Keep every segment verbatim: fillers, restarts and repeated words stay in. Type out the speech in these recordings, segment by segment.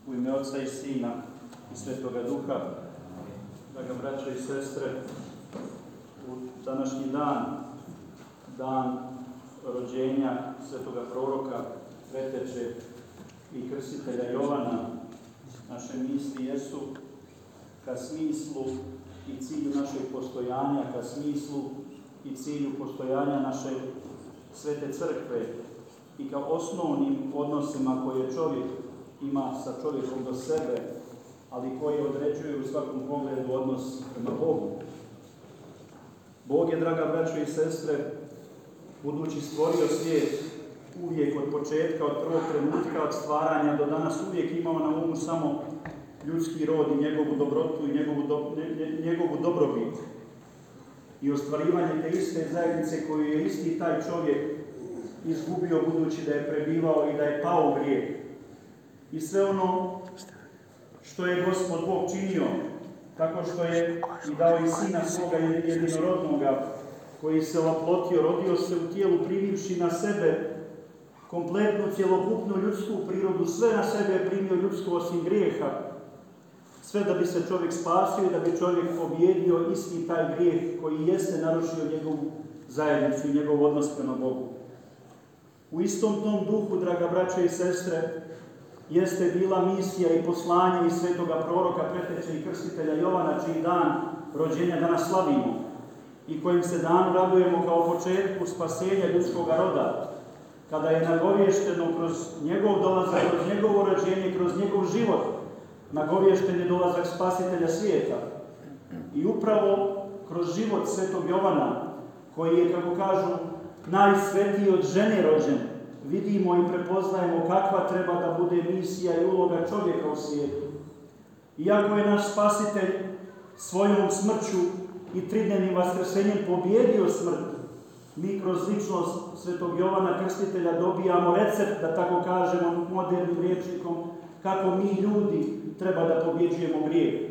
U ime Oca i Sina i Svetoga Duha, draga braćo i sestre, u današnji dan, dan rođenja Svetoga proroka, preteče i krstitelja Jovana, naše misli jesu ka smislu i cilju našeg postojanja, ka smislu i cilju postojanja naše Svete Crkve i ka osnovnim odnosima koje čovjek ima sa čovjekom do sebe, ali koje određuju u svakom pogledu odnos prema Bogu. Bog je, draga braćo i sestre, budući stvorio svijet, uvijek od početka, od prvog trenutka, od stvaranja do danas, uvijek imao na umu samo ljudski rod i njegovu dobrotu i njegovu, do, njegovu dobrobit. I ostvarivanje te iste zajednice koju je isti taj čovjek izgubio budući da je prebivao i da je pao u grijeh. I sve ono što je Gospod Bog činio, tako što je i dao i Sina svoga jedinorodnoga, koji se oplotio, rodio se u tijelu, privivši na sebe kompletnu, cjelokupnu ljudsku prirodu, sve na sebe je primio ljudsko osim grijeha, sve da bi se čovjek spasio i da bi čovjek pobjedio isti taj grijeh koji jeste narušio njegovu zajednicu i njegov odnos prema Bogu. U istom tom duhu, draga braćo i sestre, jeste bila misija i poslanje i svetoga proroka, preteče i krstitelja Jovana, čiji dan rođenja danas slavimo i kojim se dan radujemo kao početku spasenja ljudskog roda, kada je nagovješteno kroz njegov dolazak, kroz njegovo rođenje, kroz njegov život, nagovješten je dolazak spasitelja svijeta. I upravo kroz život svetog Jovana, koji je, kako kažu, najsvetiji od žene rođen, vidimo i prepoznajemo kakva treba da bude misija i uloga čovjeka u svijetu. Iako je naš spasitelj svojom smrću i tridnevnim vaskrsenjem pobjedio smrt, mi kroz ličnost svetog Jovana Krstitelja dobijamo recept, da tako kažemo modernim rječnikom, kako mi ljudi treba da pobjeđujemo grijeh.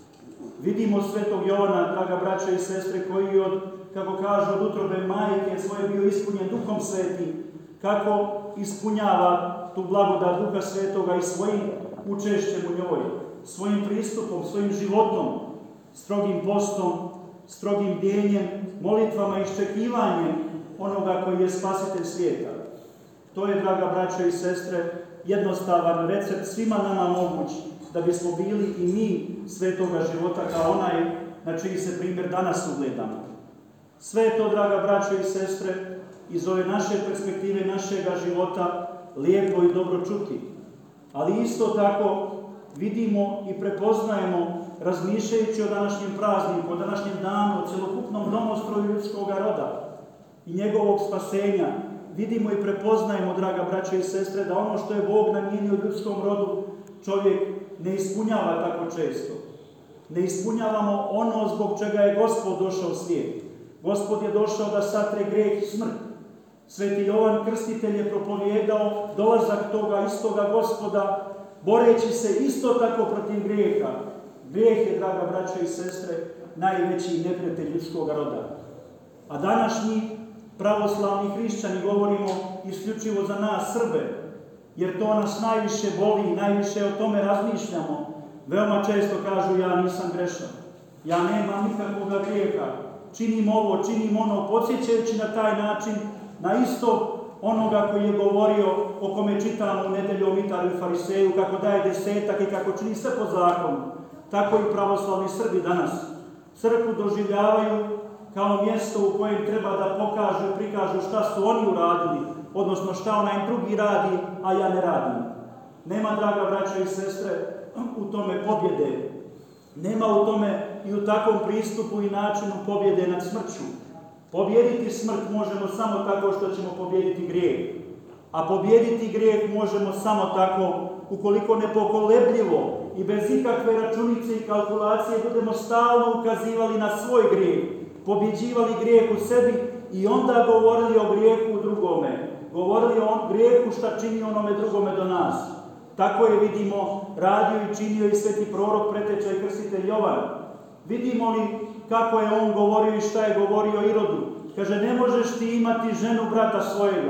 Vidimo svetog Jovana, draga braća i sestre, koji od, kako kažu, od utrobe majke svoje bio ispunjen Duhom Svetim, kako ispunjava tu blagodat Duha Svetoga i svojim učešćem u njoj, svojim pristupom, svojim životom, strogim postom, strogim bdijenjem, molitvama i iščekivanjem onoga koji je spasitelj svijeta. To je, draga braćo i sestre, jednostavan recept svima nama moguć, da bismo bili i mi svetoga života kao onaj na čiji se primjer danas ugledamo. Sve je to, draga braćo i sestre, iz ove naše perspektive, našega života, lijepo i dobro čuti. Ali isto tako vidimo i prepoznajemo, razmišljajući o današnjem prazniku, o današnjem danu, o celokupnom domostroju ljudskog roda i njegovog spasenja, vidimo i prepoznajemo, draga braćo i sestre, da ono što je Bog namijenio ljudskom rodu, čovjek ne ispunjava tako često. Ne ispunjavamo ono zbog čega je Gospod došao u svijet. Gospod je došao da satre grijeh i smrt. Sveti Jovan Krstitelj je propovijedao dolazak toga istoga Gospoda, boreći se isto tako protiv grijeha. Grijeh je, draga braćo i sestre, najveći neprijatelj ljudskog roda. A današnji pravoslavni hrišćani, govorimo isključivo za nas Srbe, jer to nas najviše boli, najviše o tome razmišljamo. Veoma često kažu: ja nisam grešan, ja nemam nikakvog grijeha, činim ovo, činim ono, podsjećajući na taj način na isto onoga koji je govorio, o kome čitamo u nedelju o Mitaru i Fariseju, kako daje desetak i kako čini sve po zakonu. Tako i pravoslavni Srbi danas crkvu doživljavaju kao mjesto u kojem treba da pokažu i prikažu šta su oni uradili, odnosno šta onaj drugi radi, a ja ne radim. Nema, draga braćo i sestre, u tome pobjede. Nema u tome i u takvom pristupu i načinu pobjede nad smrću. Pobjediti smrt možemo samo tako što ćemo pobjediti grijeh. A pobjediti grijeh možemo samo tako ukoliko nepokolebljivo i bez ikakve računice i kalkulacije budemo stalno ukazivali na svoj grijeh, pobjeđivali grijeh u sebi i onda govorili o grijehu u drugome. Govorili o grijehu šta čini onome drugome do nas. Tako je, vidimo, radio i činio i sveti prorok, preteča i krstitelj Jovan. Vidimo li kako je on govorio i šta je govorio Irodu? Kaže: ne možeš ti imati ženu brata svojega.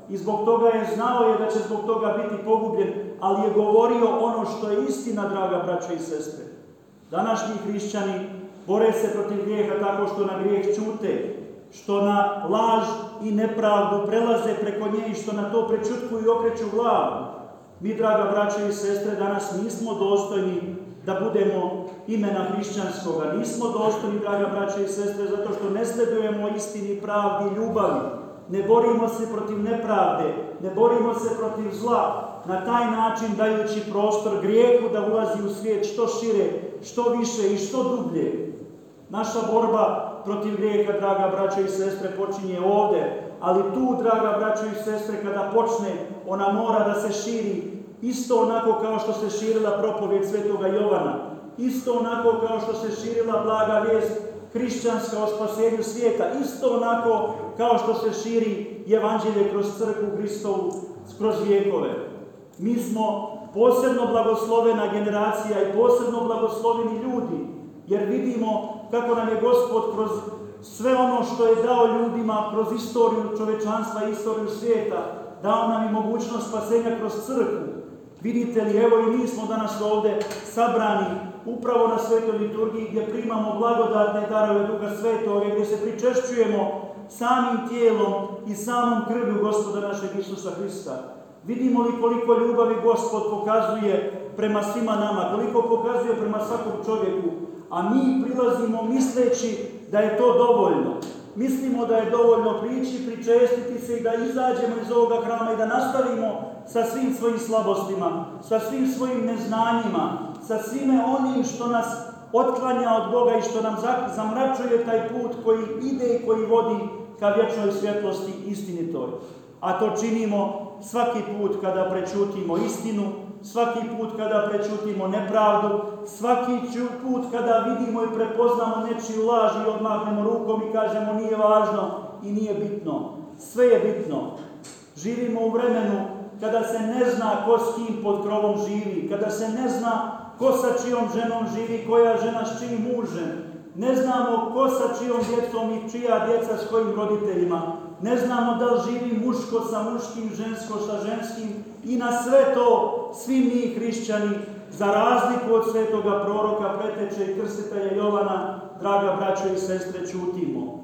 i zbog toga je znao je da će zbog toga biti pogubljen, ali je govorio ono što je istina, draga braćo i sestre. Današnji hrišćani bore se protiv grijeha tako što na grijeh ćute, što na laž i nepravdu prelaze preko nje i što na to prečutkuju i okreću glavu. Mi, draga braćo i sestre, danas nismo dostojni da budemo imena hrišćanskoga. Nismo dostojni, draga braćo i sestre, zato što ne sledujemo istini, pravdi i ljubavi. Ne borimo se protiv nepravde, ne borimo se protiv zla, na taj način dajući prostor grijehu da ulazi u svijet što šire, što više i što dublje. Naša borba protiv grijeha, draga braćo i sestre, počinje ovdje, ali tu, draga braćo i sestre, kada počne, ona mora da se širi isto onako kao što se širila propovijed svetoga Jovana, isto onako kao što se širila blaga vijest hrišćanska o spasenju svijeta, isto onako kao što se širi evanđelje kroz crkvu Hristovu kroz vijekove. Mi smo posebno blagoslovena generacija i posebno blagosloveni ljudi, jer vidimo kako nam je Gospod kroz sve ono što je dao ljudima, kroz istoriju čovečanstva i istoriju svijeta, dao nam i mogućnost spasenja kroz crkvu. Vidite li, evo i mi smo danas ovdje sabrani upravo na svetoj liturgiji gdje primamo blagodatne darove Duha Svetoga, gdje se pričešćujemo samim tijelom i samom krvlju Gospoda našeg Isusa Hrista. Vidimo li koliko ljubavi Gospod pokazuje prema svima nama, koliko pokazuje prema svakom čovjeku, a mi prilazimo misleći da je to dovoljno. Mislimo da je dovoljno prići, pričestiti se i da izađemo iz ovoga hrama i da nastavimo sa svim svojim slabostima, sa svim svojim neznanjima, sa svime onim što nas otklanja od Boga i što nam zamračuje taj put koji ide i koji vodi ka vječnoj svjetlosti istinitoj. A to činimo svaki put kada prečutimo istinu, svaki put kada prečutimo nepravdu, svaki put kada vidimo i prepoznamo nečiju laž i odmahnemo rukom i kažemo nije važno i nije bitno. Sve je bitno. Živimo u vremenu kada se ne zna ko s kim pod krovom živi, kada se ne zna ko sa čijom ženom živi, koja žena s čijim mužem. Ne znamo ko sa čijom djecom i čija djeca s kojim roditeljima. Ne znamo da li živi muško sa muškim, žensko sa ženskim. I na sve to svi mi hrišćani, za razliku od svetoga proroka, preteče i krstitelja Jovana, draga braćo i sestre, ćutimo.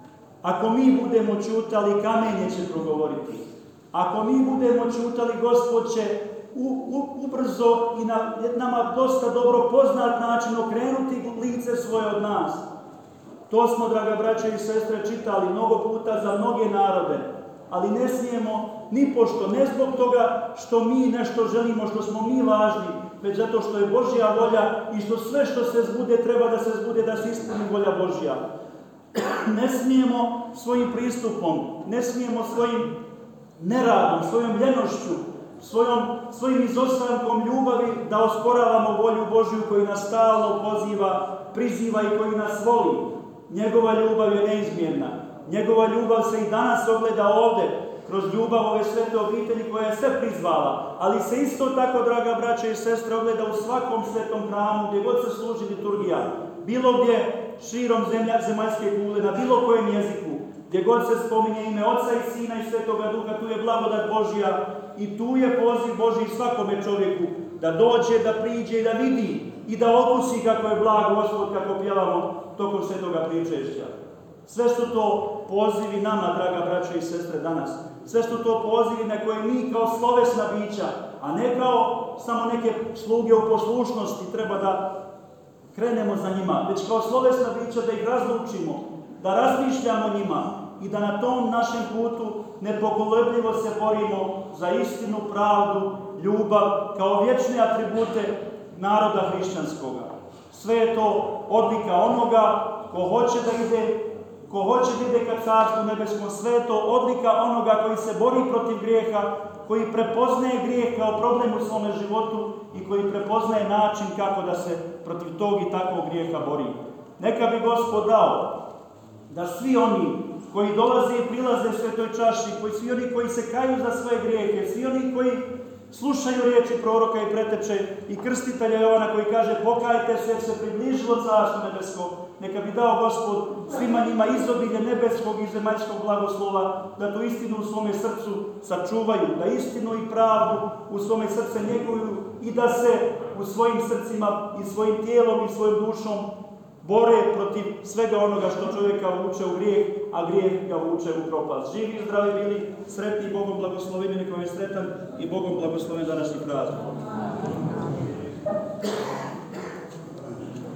Ako mi budemo ćutali, kamenje će progovoriti. Ako mi budemo ćutali, Gospod će u, u, ubrzo i na nama dosta dobro poznat način okrenuti lice svoje od nas. To smo, draga braćo i sestre, čitali mnogo puta za mnoge narode, ali ne smijemo nipošto, ne zbog toga što mi nešto želimo, što smo mi važni, već zato što je Božja volja i što sve što se zbude treba da se zbude, da se ispuni volja Božja. Ne smijemo svojim pristupom, ne smijemo svojim neradom, svojom ljenošću, svojom, svojim izostankom ljubavi da osporavamo volju Božju koji nas stalno poziva, priziva i koji nas voli. Njegova ljubav je neizmjerna. Njegova ljubav se i danas ogleda ovdje, kroz ljubav ove svete obitelji koja je sve prizvala, ali se isto tako, draga braća i sestre, ogleda u svakom svetom hramu, gdje god se služi liturgija, bilo gdje širom zemlja, zemaljske kugle, na bilo kojem jeziku, gdje god se spominje ime Oca i Sina i Svetoga Duha, tu je blagodat Božja i tu je poziv Božji svakome čovjeku da dođe, da priđe i da vidi i da okusi kako je blag Gospod, kako pjevamo tokom svetoga pričešća. Sve su to pozivi nama, draga braćo i sestre, danas. Sve su to pozivi na koje mi kao slovesna bića, a ne kao samo neke sluge u poslušnosti treba da krenemo za njima, već kao slovesna bića da ih razlučimo, da razmišljamo njima i da na tom našem putu nepokolebljivo se borimo za istinu, pravdu, ljubav, kao vječne atribute naroda hrišćanskoga. Sve je to odlika onoga ko hoće da ide, ko hoće da ide ka carstvu nebeskom, sve je to odlika onoga koji se bori protiv grijeha, koji prepoznaje grijeh kao problem u svome životu i koji prepoznaje način kako da se protiv tog i takvog grijeha bori. Neka bi Gospod dao da svi oni koji dolaze i prilaze svetoj čaši, koji svi oni koji se kaju za svoje grijehe, svi oni koji slušaju riječi proroka i preteče i krstitelja Jovana koji kaže pokajte se jer se približilo carstvo nebesko. Neka bi dao Gospod svima njima izobilje nebeskog i zemaljskog blagoslova, da tu istinu u svome srcu sačuvaju, da istinu i pravdu u svome srce njeguju i da se u svojim srcima i svojim tijelom i svojom dušom bore protiv svega onoga što čovjeka vuče u grijeh, a grijeh ga vuče u propast. Živi i zdravi bili, sretni i Bogom blagosloveni, neka je sretan i Bogom blagosloven današnji praznik.